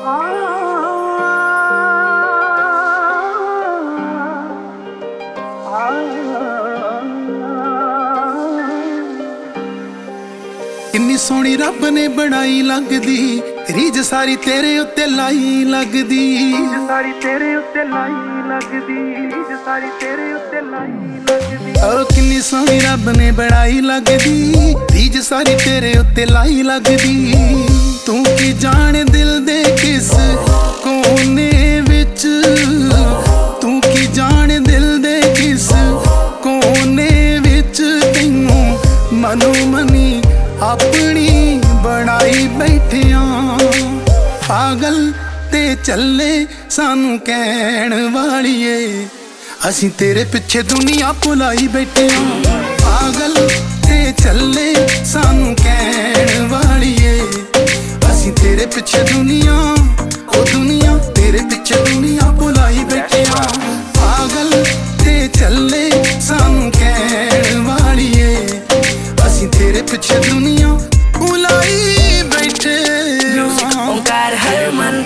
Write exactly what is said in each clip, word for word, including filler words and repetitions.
किन्नी सोहनी रब ने बनाई लगदी, रीज सारी तेरे उत्ते लाई लगदी, सारी तेरे उत्ते लाई लगदी, रीज सारी तेरे उत्ते लाई लगदी। ओ किन्नी सोहनी रब ने बनाई लगदी, रीज सारी तेरे उत्ते लाई लगदी। तू की जाने दिल दे किस कोने विच, तू की जाने दिल दे किस कोने विच, तैनू मनो मनी अपनी बनाई बैठिया। पागल ते चले सानू कहण वालिए, असीं तेरे पिछे दुनिया भुलाई बैठिया। पागल ते चले सानू कहण वालिए, असीं तेरे पिछे दुनिया ओ दुनिया तेरे पिछे दुनिया भुलाई बैठिया। पागल ते चले सानू कहण वालिए, असीं तेरे पिछे दुनिया भुलाई बैठे। ओंकार हरमन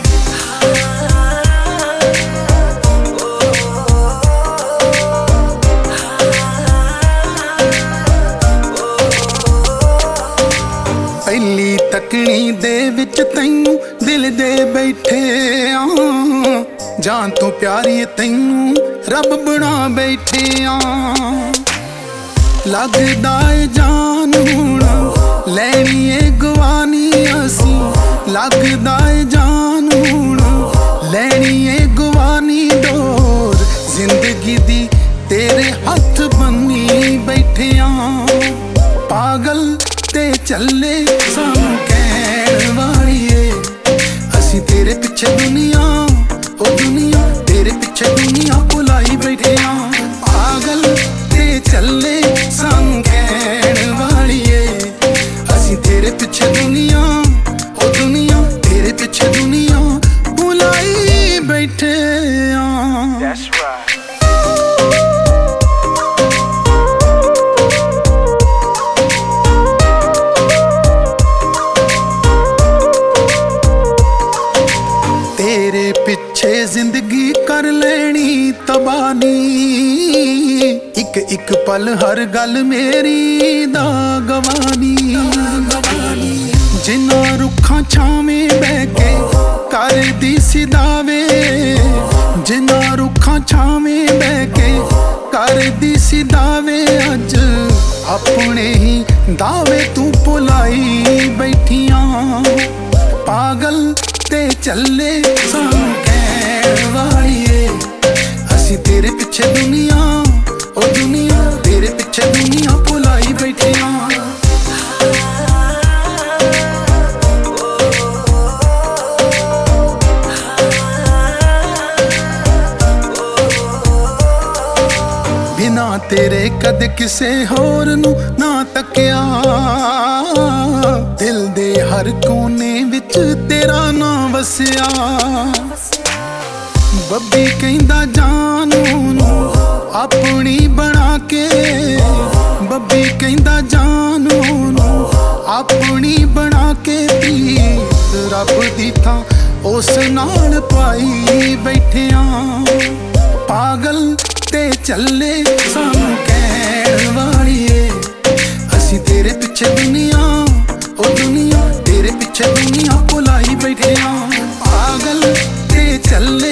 पहली तकनी दे विच तैनू दिल दे बैठे आ, जान तो प्यारी तैनू रब बना बैठे आ। लगदा ए जान हुण लैनी ए गवानी असी, लगदा ए जान हुण लैनी ए गवानी। डोर जिंदगी दी तेरे हथ बन्नी बैठे आ। पागल ते चले सानू कहण वालिए, असीं तेरे पिछे दुनिया ओ दुनिया तेरे पिछे दुनिया भुलाई बैठे आ। पागल ते चले सानू कहण वालिए, असीं तेरे पिछे दुनिया ओ दुनिया तेरे पिछे दुनिया भुलाई बैठे आ। That's right. तेरे पिछे जिंदगी कर लेनी तबानी, एक एक पल हर गल मेरी दा गवानी। जिन्ना रुखा छावें बह के कर दी सिदावे, जिन्ना रुखा छावें बह के कर दी सिदावे। अज अपने ही दावे तू भुलाई बैठिया। पागल ते चले सानू कहण वालिए, असीं तेरे पिछे दुनिया ओ दुनिया तेरे पिछे दुनिया भुलाई बैठिया। बिना तेरे कद किसे होर नू ना तकिया, दिल दे हर कोने विच तेरा ना वसिया। बब्बी कहंदा जानू नू अपनी बना के, बब्बी कहंदा जानू नू अपनी बना के। रब दी थां उस नाल पाई बैठिया। पागल ते चले सानू कहण वालिए, असीं तेरे पिछे दुनिया ओ दुनिया तेरे पिछे दुनिया भुलाई बैठे आ। पागल ते चले